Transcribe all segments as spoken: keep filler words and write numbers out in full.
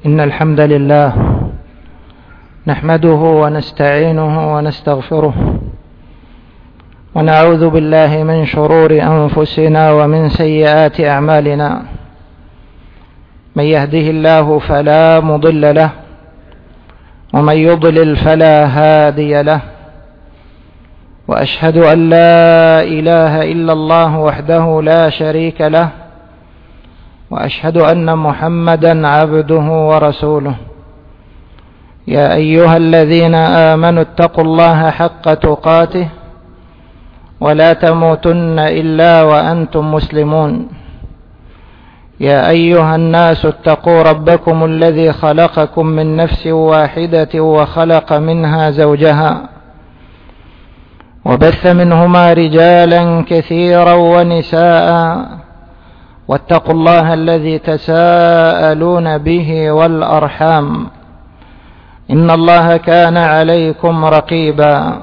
إن الحمد لله نحمده ونستعينه ونستغفره ونعوذ بالله من شرور أنفسنا ومن سيئات أعمالنا. من يهده الله فلا مضل له ومن يضلل فلا هادي له، وأشهد أن لا إله إلا الله وحده لا شريك له، وأشهد أن محمدا عبده ورسوله. يا أيها الذين آمنوا اتقوا الله حق تقاته ولا تموتن إلا وأنتم مسلمون. يا أيها الناس اتقوا ربكم الذي خلقكم من نفس واحدة وخلق منها زوجها وبث منهما رجالا كثيرا ونساء، واتقوا الله الذي تساءلون به والأرحام إن الله كان عليكم رقيبا.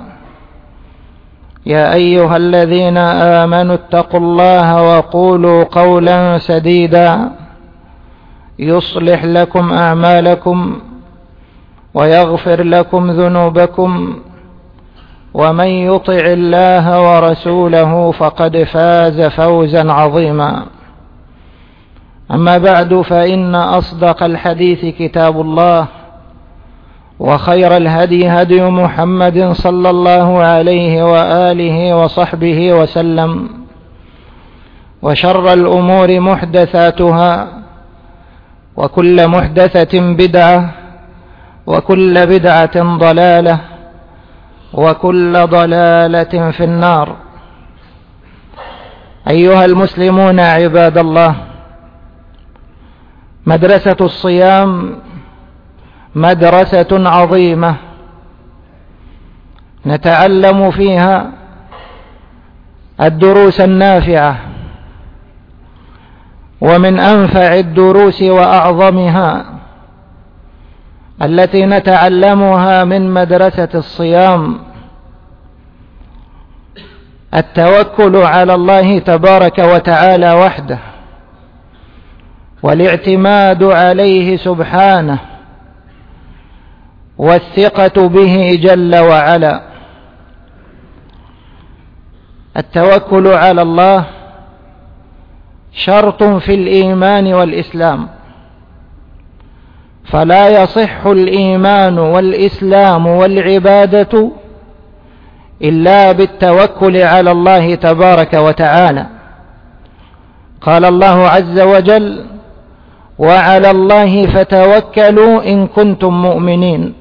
يا أيها الذين آمنوا اتقوا الله وقولوا قولا سديدا يصلح لكم أعمالكم ويغفر لكم ذنوبكم، ومن يطع الله ورسوله فقد فاز فوزا عظيما. أما بعد، فإن أصدق الحديث كتاب الله، وخير الهدي هدي محمد صلى الله عليه وآله وصحبه وسلم، وشر الأمور محدثاتها، وكل محدثة بدعة، وكل بدعة ضلالة، وكل ضلالة في النار. أيها المسلمون عباد الله، مدرسة الصيام مدرسة عظيمة نتعلم فيها الدروس النافعة، ومن أنفع الدروس وأعظمها التي نتعلمها من مدرسة الصيام التوكل على الله تبارك وتعالى وحده، والاعتماد عليه سبحانه، والثقة به جل وعلا. التوكل على الله شرط في الإيمان والإسلام، فلا يصح الإيمان والإسلام والعبادة إلا بالتوكل على الله تبارك وتعالى. قال الله عز وجل: وعلى الله فتوكلوا إن كنتم مؤمنين.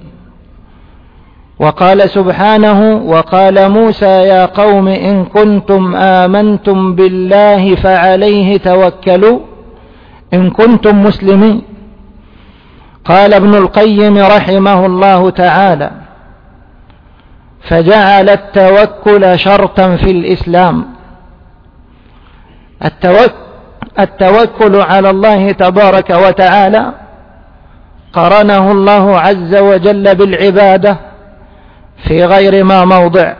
وقال سبحانه: وقال موسى يا قوم إن كنتم آمنتم بالله فعليه توكلوا إن كنتم مسلمين. قال ابن القيم رحمه الله تعالى: فجعل التوكل شرطا في الإسلام. التوكل التوكل على الله تبارك وتعالى قرنه الله عز وجل بالعبادة في غير ما موضع،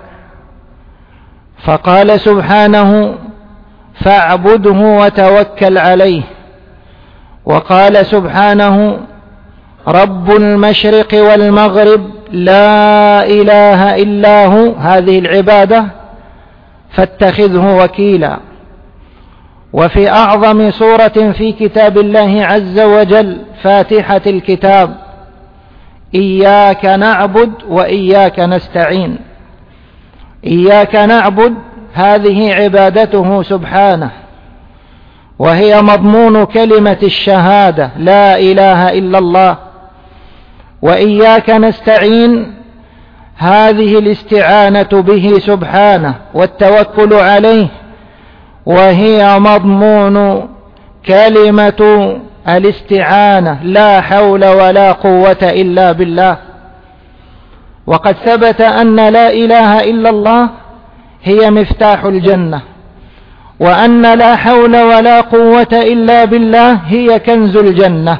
فقال سبحانه: فاعبده وتوكل عليه. وقال سبحانه: رب المشرق والمغرب لا إله إلا هو، هذه العبادة فاتخذه وكيلا. وفي أعظم سورة في كتاب الله عز وجل فاتحة الكتاب: إياك نعبد وإياك نستعين. إياك نعبد هذه عبادته سبحانه، وهي مضمون كلمة الشهادة لا إله إلا الله. وإياك نستعين هذه الاستعانة به سبحانه والتوكل عليه، وهي مضمون كلمة الاستعانة لا حول ولا قوة إلا بالله. وقد ثبت أن لا إله إلا الله هي مفتاح الجنة، وأن لا حول ولا قوة إلا بالله هي كنز الجنة.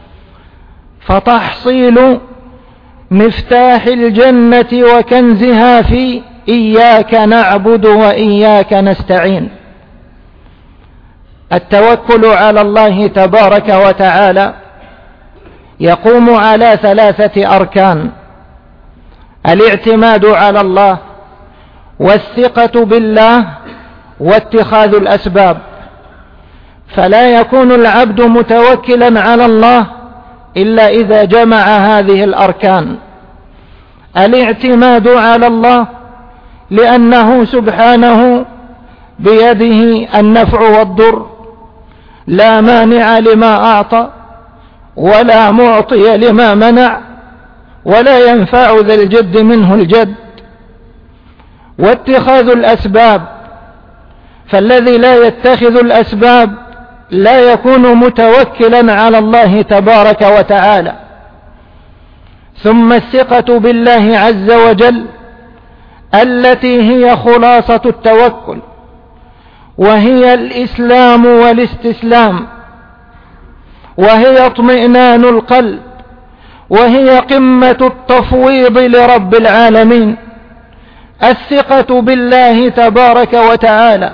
فتحصيل مفتاح الجنة وكنزها في إياك نعبد وإياك نستعين. التوكل على الله تبارك وتعالى يقوم على ثلاثة أركان: الاعتماد على الله، والثقة بالله، واتخاذ الأسباب. فلا يكون العبد متوكلا على الله إلا إذا جمع هذه الأركان: الاعتماد على الله لأنه سبحانه بيده النفع والضر، لا مانع لما أعطى ولا معطي لما منع، ولا ينفع ذا الجد منه الجد. واتخاذ الأسباب، فالذي لا يتخذ الأسباب لا يكون متوكلا على الله تبارك وتعالى. ثم الثقة بالله عز وجل التي هي خلاصة التوكل، وهي الإسلام والاستسلام، وهي اطمئنان القلب، وهي قمة التفويض لرب العالمين. الثقة بالله تبارك وتعالى،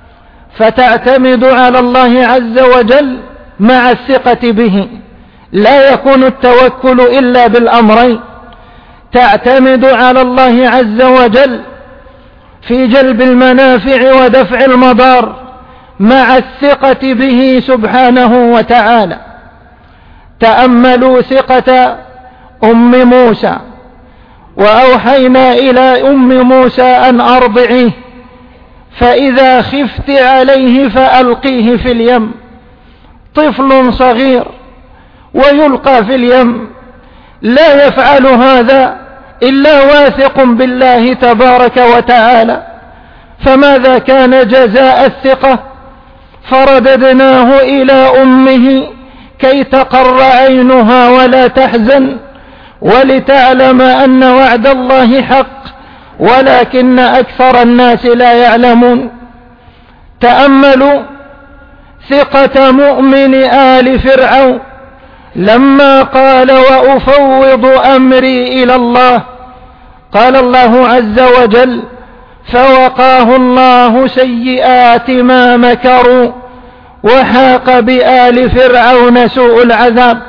فتعتمد على الله عز وجل مع الثقة به. لا يكون التوكل إلا بالأمرين: تعتمد على الله عز وجل في جلب المنافع ودفع المضار مع الثقة به سبحانه وتعالى. تأملوا ثقة أم موسى: وأوحينا إلى أم موسى أن أرضعيه، فإذا خفت عليه فألقيه في اليم. طفل صغير ويلقى في اليم، لا يفعل هذا إلا واثق بالله تبارك وتعالى. فماذا كان جزاء الثقة؟ فرددناه إلى أمه كي تقر عينها ولا تحزن، ولتعلم أن وعد الله حق ولكن أكثر الناس لا يعلمون. تأملوا ثقة مؤمن آل فرعون لما قال: وأفوض أمري إلى الله. قال الله عز وجل: فوقاه الله سيئات ما مكروا وحاق بآل فرعون سوء العذاب.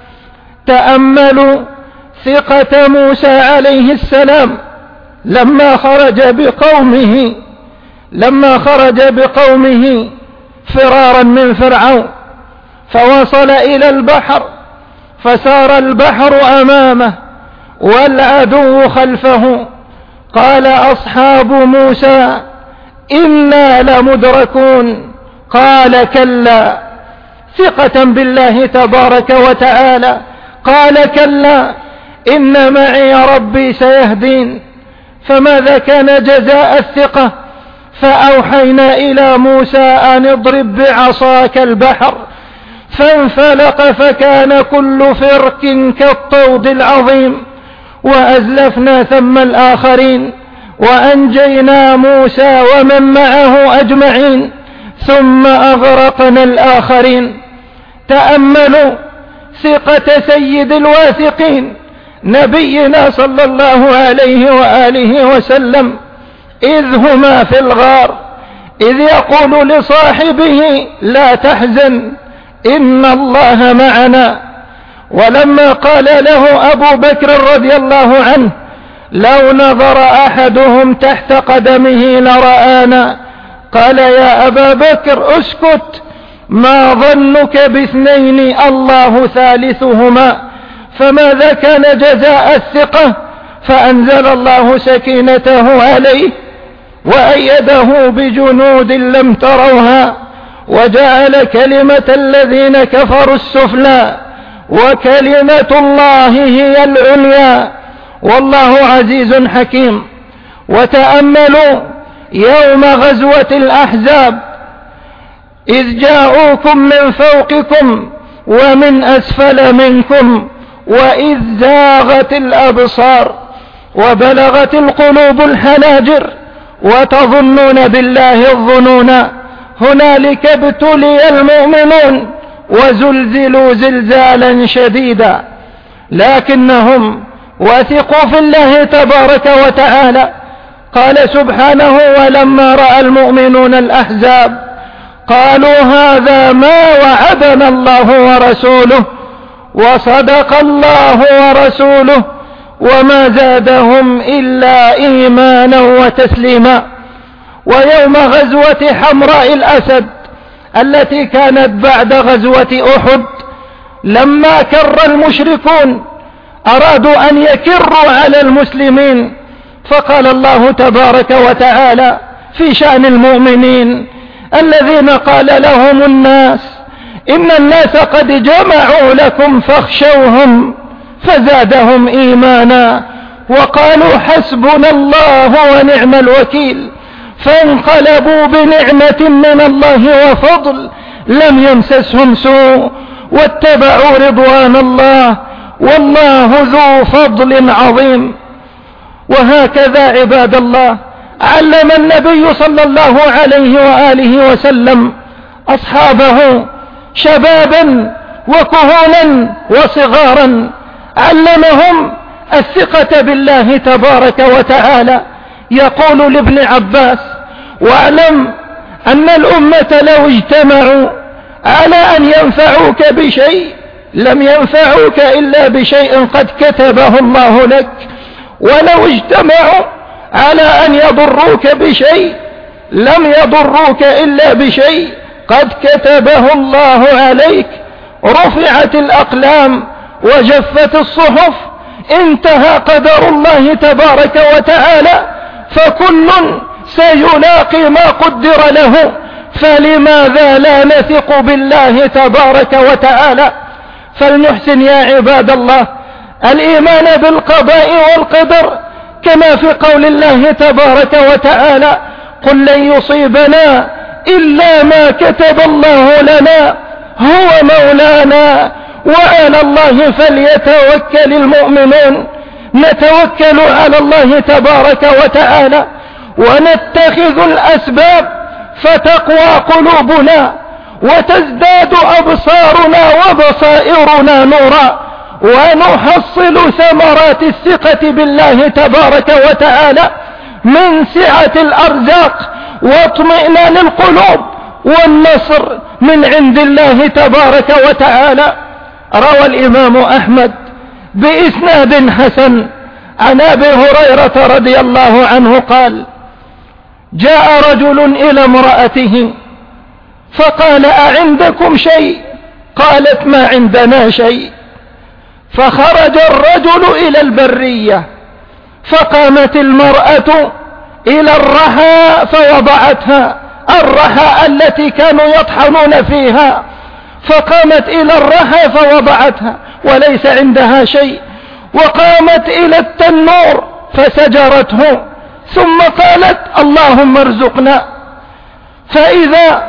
تأملوا ثقة موسى عليه السلام لما خرج بقومه لما خرج بقومه فرارا من فرعون، فوصل إلى البحر، فسار البحر أمامه والعدو خلفه. قال أصحاب موسى: إنا لمدركون. قال: كلا. ثقة بالله تبارك وتعالى قال: كلا إن معي ربي سيهدين. فماذا كان جزاء الثقة؟ فأوحينا إلى موسى أن اضرب بعصاك البحر، فانفلق فكان كل فرق كالطود العظيم، وأزلفنا ثم الآخرين، وأنجينا موسى ومن معه أجمعين، ثم أغرقنا الآخرين. تأملوا ثقة سيد الواثقين نبينا صلى الله عليه وآله وسلم، إذ هما في الغار، إذ يقول لصاحبه: لا تحزن إن الله معنا. ولما قال له أبو بكر رضي الله عنه: لو نظر أحدهم تحت قدمه لرآنا، قال: يا أبا بكر اسكت، ما ظنك باثنين الله ثالثهما. فماذا كان جزاء الثقة؟ فأنزل الله سكينته عليه وأيده بجنود لم تروها، وجعل كلمة الذين كفروا السفلى، وكلمة الله هي العليا، والله عزيز حكيم. وتأملوا يوم غزوة الأحزاب، إذ جاءوكم من فوقكم ومن أسفل منكم، وإذ زاغت الأبصار وبلغت القلوب الحناجر وتظنون بالله الظنونا. هنالك ابتلي المؤمنون وزلزلوا زلزالا شديدا، لكنهم وثقوا في الله تبارك وتعالى. قال سبحانه: ولما رأى المؤمنون الأحزاب قالوا هذا ما وعدنا الله ورسوله وصدق الله ورسوله وما زادهم إلا إيمانا وتسليما. ويوم غزوة حمراء الأسد التي كانت بعد غزوة أحد، لما كر المشركون أرادوا أن يكروا على المسلمين، فقال الله تبارك وتعالى في شأن المؤمنين الذين قال لهم الناس إن الناس قد جمعوا لكم فاخشوهم فزادهم إيمانا وقالوا حسبنا الله ونعم الوكيل، فانقلبوا بنعمة من الله وفضل لم يمسسهم سوء واتبعوا رضوان الله والله ذو فضل عظيم. وهكذا عباد الله علم النبي صلى الله عليه وآله وسلم أصحابه شبابا وكهولا وصغارا، علمهم الثقة بالله تبارك وتعالى. يقول لابن عباس: واعلم أن الأمة لو اجتمعوا على أن ينفعوك بشيء لم ينفعوك إلا بشيء قد كتبه الله لك، ولو اجتمعوا على أن يضروك بشيء لم يضروك إلا بشيء قد كتبه الله عليك. رفعت الأقلام وجفت الصحف، انتهى قدر الله تبارك وتعالى، فكل سيلاقي ما قدر له، فلماذا لا نثق بالله تبارك وتعالى؟ فلنحسن يا عباد الله الإيمان بالقضاء والقدر، كما في قول الله تبارك وتعالى: قل لن يصيبنا إلا ما كتب الله لنا هو مولانا وعلى الله فليتوكل المؤمنون. نتوكل على الله تبارك وتعالى ونتخذ الأسباب فتقوى قلوبنا وتزداد أبصارنا وبصائرنا نورا، ونحصل ثمرات الثقة بالله تبارك وتعالى من سعة الأرزاق واطمئنان القلوب والنصر من عند الله تبارك وتعالى. روى الإمام أحمد بإسناد حسن عن أبي هريرة رضي الله عنه قال: جاء رجل إلى امرأته فقال: أعندكم شيء؟ قالت: ما عندنا شيء. فخرج الرجل إلى البرية، فقامت المرأة إلى الرحى فوضعتها، الرحى التي كانوا يطحنون فيها، فقامت إلى الرحى فوضعتها وليس عندها شيء، وقامت إلى التنور فسجرته، ثم قالت: اللهم ارزقنا. فإذا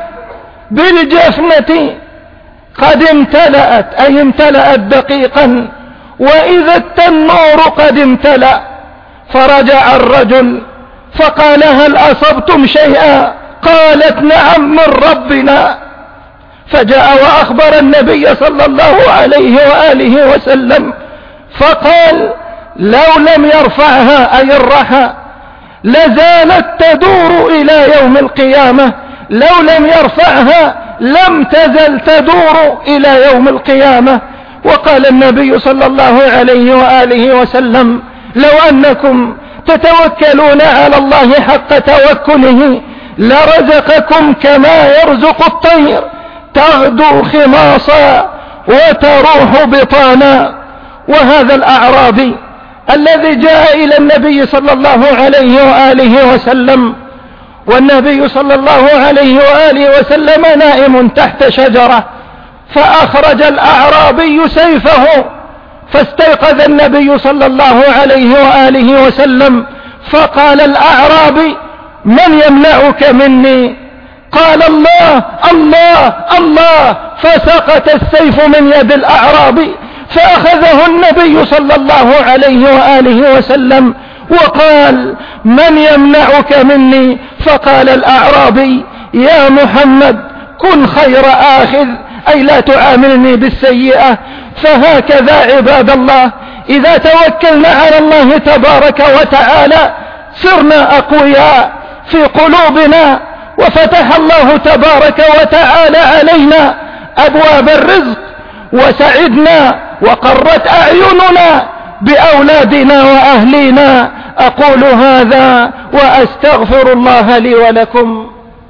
بالجفنة قد امتلأت، أي امتلأت دقيقا، وإذا التنور قد امتلأ. فرجع الرجل فقال: هل أصبتم شيئا؟ قالت: نعم من ربنا. فجاء وأخبر النبي صلى الله عليه وآله وسلم، فقال: لو لم يرفعها أي الرحى لزالت تدور إلى يوم القيامة، لو لم يرفعها لم تزل تدور إلى يوم القيامة. وقال النبي صلى الله عليه وآله وسلم: لو أنكم تتوكلون على الله حق توكله لرزقكم كما يرزق الطير تغدو خماصا وتروح بطانا. وهذا الأعرابي الذي جاء إلى النبي صلى الله عليه وآله وسلم، والنبي صلى الله عليه وآله وسلم نائم تحت شجرة، فأخرج الأعرابي سيفه، فاستيقظ النبي صلى الله عليه وآله وسلم، فقال الأعرابي: من يمنعك مني؟ قال: الله الله الله. فسقط السيف من يد الأعرابي، فأخذه النبي صلى الله عليه وآله وسلم وقال: من يمنعك مني؟ فقال الأعرابي: يا محمد كن خير آخذ، أي لا تعاملني بالسيئة. فهكذا عباد الله إذا توكلنا على الله تبارك وتعالى صرنا أقوياء في قلوبنا، وفتح الله تبارك وتعالى علينا أبواب الرزق، وسعدنا وقرت أعيننا بأولادنا وأهلينا. أقول هذا وأستغفر الله لي ولكم.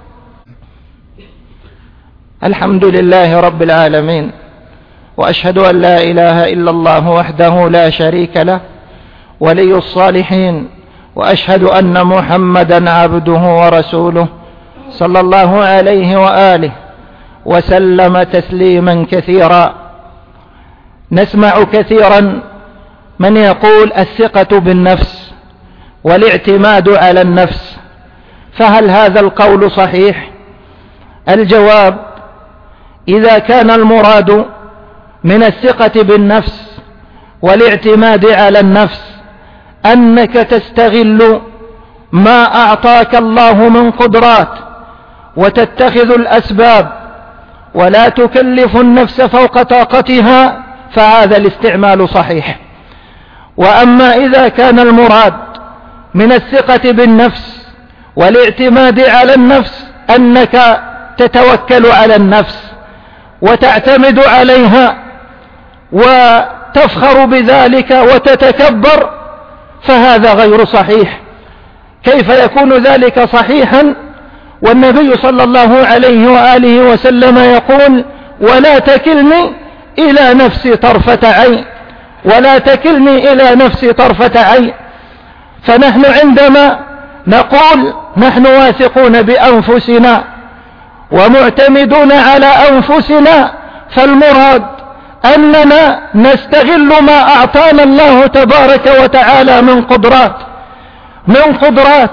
الحمد لله رب العالمين، وأشهد أن لا إله إلا الله وحده لا شريك له ولي الصالحين، وأشهد أن محمدا عبده ورسوله صلى الله عليه وآله وسلم تسليما كثيرا. نسمع كثيرا من يقول الثقة بالنفس والاعتماد على النفس، فهل هذا القول صحيح؟ الجواب: إذا كان المراد من الثقة بالنفس والاعتماد على النفس أنك تستغل ما أعطاك الله من قدرات وتتخذ الأسباب ولا تكلف النفس فوق طاقتها، فهذا الاستعمال صحيح. وأما إذا كان المراد من الثقة بالنفس والاعتماد على النفس أنك تتوكل على النفس وتعتمد عليها وتفخر بذلك وتتكبر، فهذا غير صحيح. كيف يكون ذلك صحيحا والنبي صلى الله عليه وآله وسلم يقول: ولا تكلني إلى نفسي طرفة عين، ولا تكلني إلى نفسي طرفة عين. فنحن عندما نقول نحن واثقون بأنفسنا ومعتمدون على أنفسنا، فالمراد أننا نستغل ما أعطانا الله تبارك وتعالى من قدرات من قدرات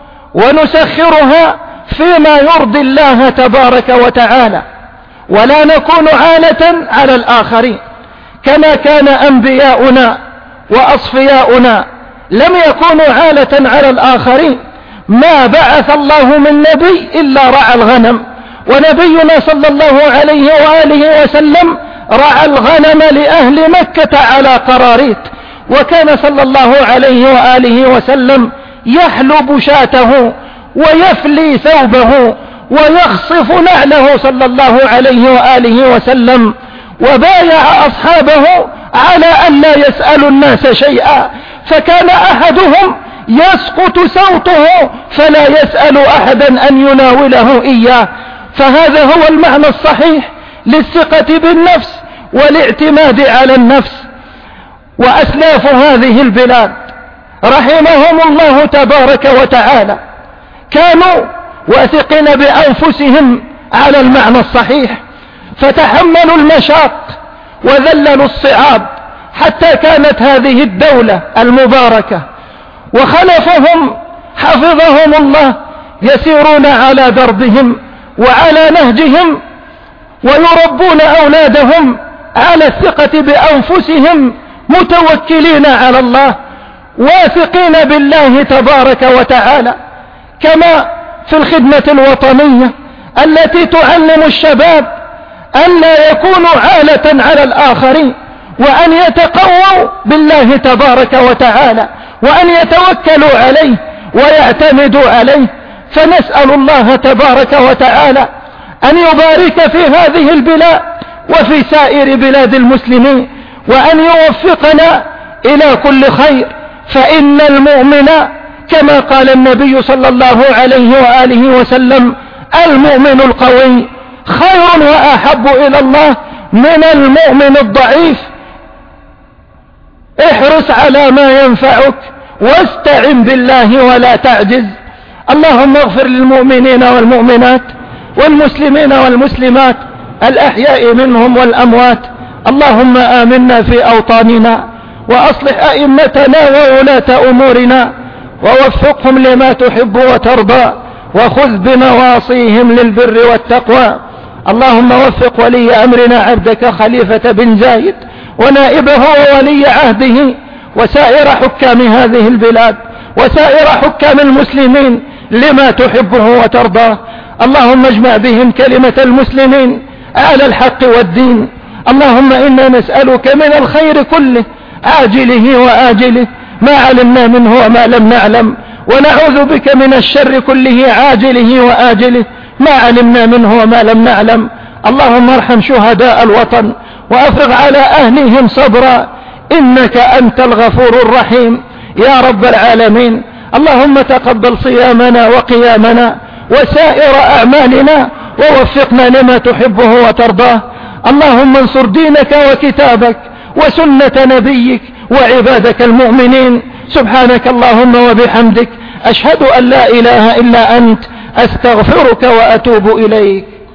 ونسخرها فيما يرضي الله تبارك وتعالى، ولا نكون عالة على الآخرين كما كان أنبياؤنا وأصفياؤنا لم يكونوا عالة على الآخرين. ما بعث الله من نبي إلا رعى الغنم، ونبينا صلى الله عليه وآله وسلم رعى الغنم لأهل مكة على قراريط، وكان صلى الله عليه وآله وسلم يحلب شاته ويفلي ثوبه ويخصف نعله صلى الله عليه وآله وسلم، وبايع أصحابه على أن لا يسألوا الناس شيئا، فكان أحدهم يسقط صوته فلا يسأل أحدا أن يناوله إياه. فهذا هو المعنى الصحيح للثقة بالنفس والاعتماد على النفس. وأسلاف هذه البلاد رحمهم الله تبارك وتعالى كانوا واثقين بأنفسهم على المعنى الصحيح، فتحملوا المشاق وذللوا الصعاب حتى كانت هذه الدولة المباركة، وخلفهم حفظهم الله يسيرون على دربهم وعلى نهجهم ويربون أولادهم على الثقة بأنفسهم، متوكلين على الله واثقين بالله تبارك وتعالى. كما في الخدمة الوطنية التي تعلم الشباب أن لا يكونوا عالة على الآخرين، وأن يتقووا بالله تبارك وتعالى، وأن يتوكلوا عليه ويعتمدوا عليه. فنسأل الله تبارك وتعالى أن يبارك في هذه البلاد وفي سائر بلاد المسلمين، وأن يوفقنا إلى كل خير، فإن المؤمن كما قال النبي صلى الله عليه وآله وسلم: المؤمن القوي خير وأحب إلى الله من المؤمن الضعيف. احرص على ما ينفعك واستعن بالله ولا تعجز. اللهم اغفر للمؤمنين والمؤمنات والمسلمين والمسلمات الأحياء منهم والأموات. اللهم آمنا في أوطاننا، وأصلح أئمتنا وولاة أمورنا، ووفقهم لما تحب وترضى، وخذ بنواصيهم للبر والتقوى. اللهم وفق ولي أمرنا عبدك خليفة بن زايد ونائبه وولي عهده وسائر حكام هذه البلاد وسائر حكام المسلمين لما تحبه وترضاه. اللهم اجمع بهم كلمة المسلمين على الحق والدين. اللهم إنا نسألك من الخير كله عاجله وآجله ما علمنا منه وما لم نعلم، ونعوذ بك من الشر كله عاجله وآجله ما علمنا منه وما لم نعلم. اللهم ارحم شهداء الوطن وأفرغ على أهلهم صبرا، إنك أنت الغفور الرحيم يا رب العالمين. اللهم تقبل صيامنا وقيامنا وسائر أعمالنا ووفقنا لما تحبه وترضاه. اللهم انصر دينك وكتابك وسنة نبيك وعبادك المؤمنين. سبحانك اللهم وبحمدك، أشهد أن لا إله إلا أنت، أستغفرك وأتوب إليك.